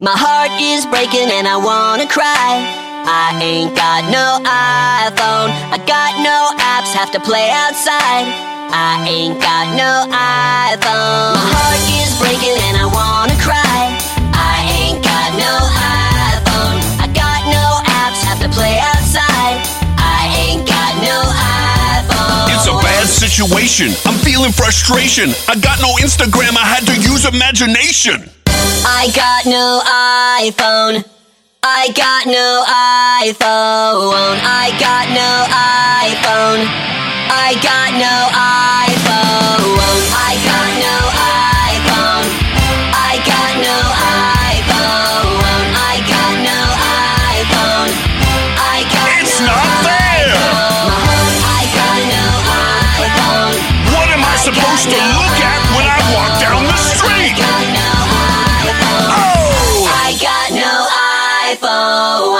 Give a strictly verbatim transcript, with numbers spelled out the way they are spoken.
My heart is breaking and I wanna cry. I ain't got no iPhone, I got no apps, have to play outside. I ain't got no iPhone. My heart is breaking and I wanna cry. I ain't got no iPhone, I got no apps, have to play outside. I ain't got no iPhone. It's a bad situation, I'm feeling frustration. I got no Instagram, I had to use imagination. I got no iPhone, I got no iPhone, I got no iPhone, I got no iPhone, I got no iPhone, I got no iPhone, I got no iPhone, I got It's no not there! iPhone, I got no iPhone. What am I supposed to look at when I walk down the street? I got no iPhone. Oh! I got no iPhone.